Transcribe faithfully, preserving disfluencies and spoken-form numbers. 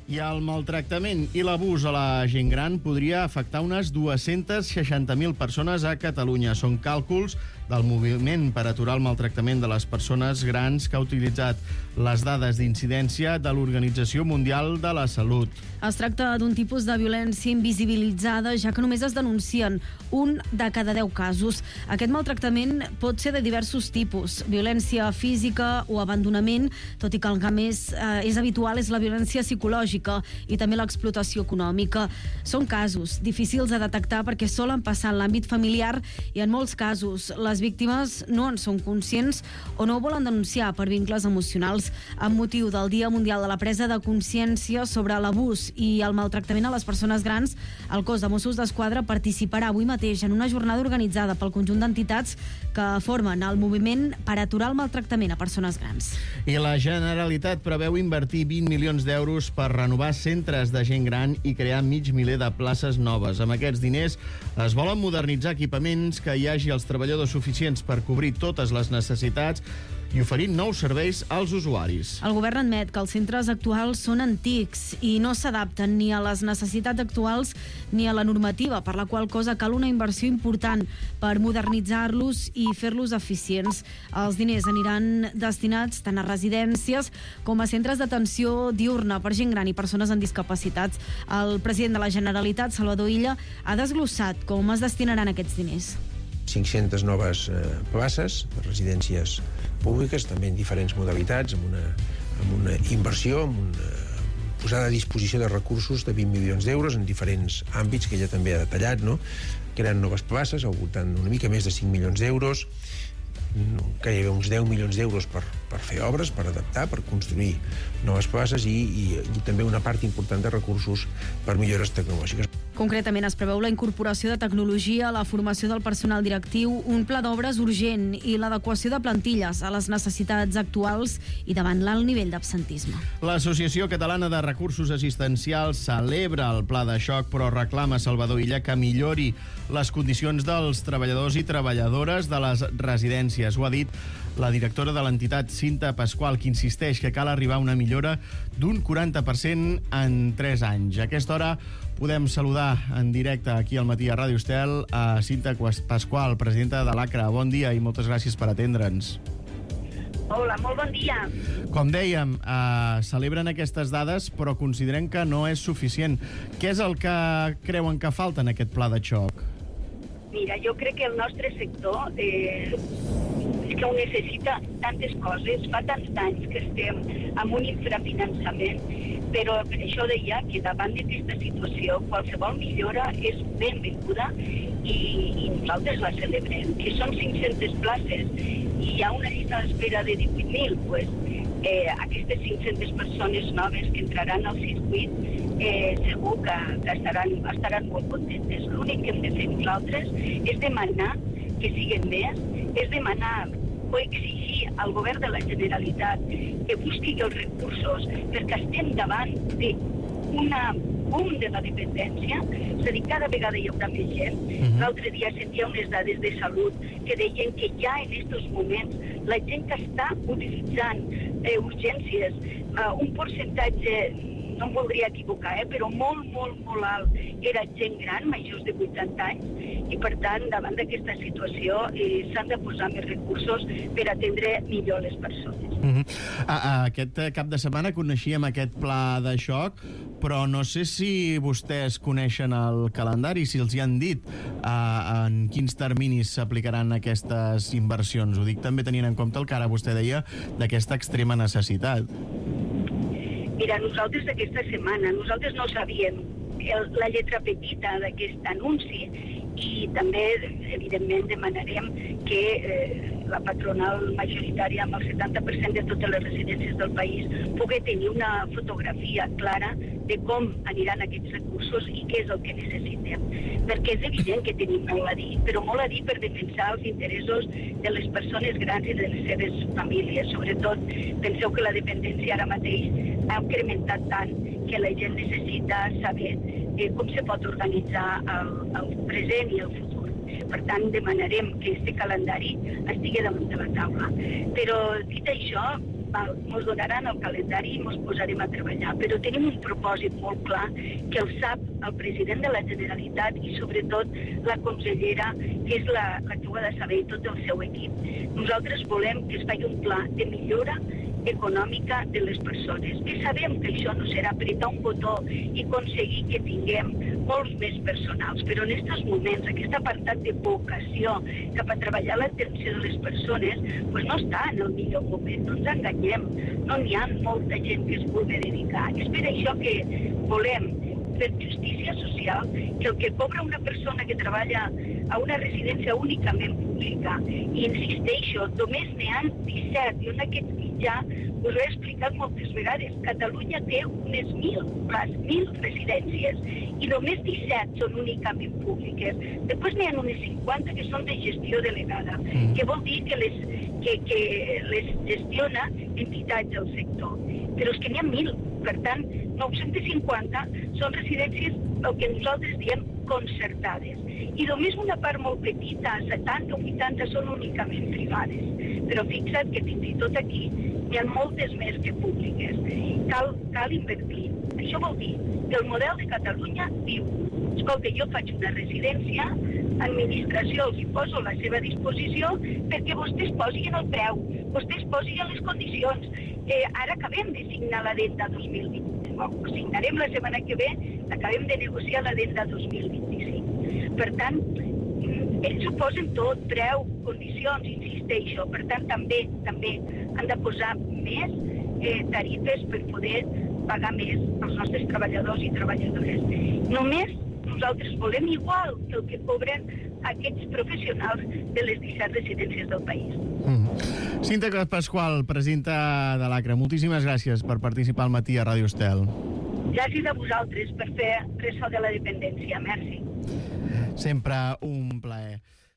I el maltractament i l'abús a la gent gran podria afectar unes dues-centes seixanta mil persones a Catalunya. Són càlculs del Moviment per aturar el maltractament de les persones grans que ha utilitzat les dades d'incidència de l'Organització Mundial de la Salut. Es tracta d'un tipus de violència invisibilitzada, ja que només es denuncien un de cada deu casos. Aquest maltractament pot ser de diversos tipus: violència física o abandonament, tot i que el que més eh, és habitual és la violència psicològica i també l'explotació econòmica. Són casos difícils de detectar perquè solen passar en l'àmbit familiar i en molts casos les víctimes no en són conscients o no ho volen denunciar per vincles emocionals. Amb motiu del Dia Mundial de la Presa de Consciència sobre l'abús i el maltractament a les persones grans, el cos de Mossos d'Esquadra participarà avui mateix en una jornada organitzada pel conjunt d'entitats que formen el moviment per aturar el maltractament a persones grans. I la Generalitat preveu invertir vint milions d'euros per renovar centres de gent gran i crear mig miler de places noves. Amb aquests diners es volen modernitzar equipaments, que hi hagi els treballadors suficients per cobrir totes les necessitats i oferir nous serveis als usuaris. El govern admet que els centres actuals són antics i no s'adapten ni a les necessitats actuals ni a la normativa, per la qual cosa cal una inversió important per modernitzar-los i fer-los eficients. Els diners aniran destinats tant a residències com a centres d'atenció diurna per gent gran i persones amb discapacitats. El president de la Generalitat, Salvador Illa, ha desglossat com es destinaran aquests diners. cinc-centes noves eh, places de residències públiques, també en diferents modalitats, amb una, amb una inversió, amb una posada a disposició de recursos de vint milions d'euros en diferents àmbits que ella també ha detallat, no? Creant noves places al voltant d'una mica més de cinc milions d'euros, que hi ha uns deu milions d'euros per, per fer obres, per adaptar, per construir noves places i, i, i també una part important de recursos per millores tecnològiques. Concretament es preveu la incorporació de tecnologia, la formació del personal directiu, un pla d'obres urgent i l'adequació de plantilles a les necessitats actuals i davant l'alt nivell d'absentisme. L'Associació Catalana de Recursos Assistencials celebra el pla de xoc, però reclama a Salvador Illa que millori les condicions dels treballadors i treballadores de les residències. Ho ha dit la directora de l'entitat, Cinta Pasqual, que insisteix que cal arribar a una millora d'un quaranta per cent en tres anys. A aquesta hora podem saludar en directe aquí al matí a Ràdio Estel a Cinta Pasqual, presidenta de l'A C R A. Bon dia i moltes gràcies per atendre'ns. Hola, molt bon dia. Com dèiem, eh, celebren aquestes dades, però consideren que no és suficient. Què és el que creuen que falta en aquest pla de xoc? Mira, jo crec que el nostre sector eh, és que ho necessita tantes coses, fa tants anys que estem amb un infrafinançament, però per això deia que davant d'aquesta situació qualsevol millora és benvinguda i, i nosaltres la celebrem, que són cinc-centes places i hi ha una llista d'espera de divuit mil, pues, eh, aquestes cinc-centes persones noves que entraran al circuit eh, segur que, que estaran, estaran molt contentes. L'únic que hem de fer nosaltres és demanar que siguin més, és demanar o exigir al govern de la Generalitat que busqui els recursos, perquè estem davant d'una boom de la dependència, és a dir, cada vegada hi haurà més gent. Uh-huh. L'altre dia sentia unes dades de salut que deien que ja en aquests moments la gent que està utilitzant eh, urgències, eh, un percentatge, no em voldria equivocar, eh, però molt, molt, molt alt, era gent gran, majors de vuitanta anys, i per tant, davant d'aquesta situació eh, s'han de posar més recursos per atendre millor les persones. Uh-huh. a, a, aquest cap de setmana coneixíem aquest pla de xoc, però no sé si vostès coneixen el calendari, si els hi han dit uh, en quins terminis s'aplicaran aquestes inversions. Ho dic també tenint en compte el que ara vostè deia d'aquesta extrema necessitat. Mira, nosaltres aquesta setmana, nosaltres no sabíem el, la lletra petita d'aquest anunci i també, evidentment, demanarem que eh, la patronal majoritària amb el setanta per cent de totes les residències del país pugui tenir una fotografia clara de com aniran aquests recursos i què és el que necessitem. Perquè és evident que tenim molt a dir, però molt a dir per defensar els interessos de les persones grans i de les seves famílies. Sobretot, penseu que la dependència ara mateix ha incrementat tant que la gent necessita saber eh, com se pot organitzar el, el present i el futur. Per tant, demanarem que aquest calendari estigui damunt de la taula. Però, dit això, val, ens donaran el calendari i ens posarem a treballar, però tenim un propòsit molt clar que el sap el president de la Generalitat i sobretot la consellera, que és la, la que ho ha de saber, i tot el seu equip. Nosaltres volem que es faci un pla de millora econòmica de les persones, que sabem que això no serà apretar un botó i aconseguir que tinguem molts més personals, però en aquests moments aquest apartat de vocació cap a treballar l'atenció de les persones pues no està en el millor moment, no ens enganyem, no n'hi ha molta gent que es vulgui dedicar. És per això que volem fer justícia social, que el que cobra una persona que treballa a una residència únicament pública, i insisteixo, només n'hi ha disset, i en aquest mitjà us ho he explicat moltes vegades, Catalunya té unes mil, les mil residències, i només disset són únicament públiques. Després n'hi ha unes cinquanta que són de gestió delegada, mm. que vol dir que les, que, que les gestiona entitats del sector. Però és que n'hi ha mil, per tant, nou-cents cinquanta són residències, el que nosaltres diem, concertades. I només una part molt petita, setanta o vuitanta, són únicament privades. Però fixa't que fins i tot aquí hi ha moltes més que públiques. Cal, cal invertir. Això vol dir que el model de Catalunya diu, escolta, jo faig una residència, administració els hi poso a la seva disposició perquè vostès posin el preu, vostès posin les condicions. Eh, ara acabem de signar l'Adenda dos mil vint. Ho signarem la setmana que ve, acabem de negociar l'Adenda dos mil vint-i-cinc. Per tant, ells ho posen tot, preu, condicions, insisteixo. Per tant, també també han de posar més eh, tarifes per poder pagar més als nostres treballadors i treballadores. Només nosaltres volem igual que el que cobren aquests professionals de les disset residències del país. Mm. Cinta Pasqual, presidenta de l'A C R A, moltíssimes gràcies per participar al matí a Ràdio Estel. Gràcies a vosaltres per fer ressò de la dependència. Merci. Sempre un plaer.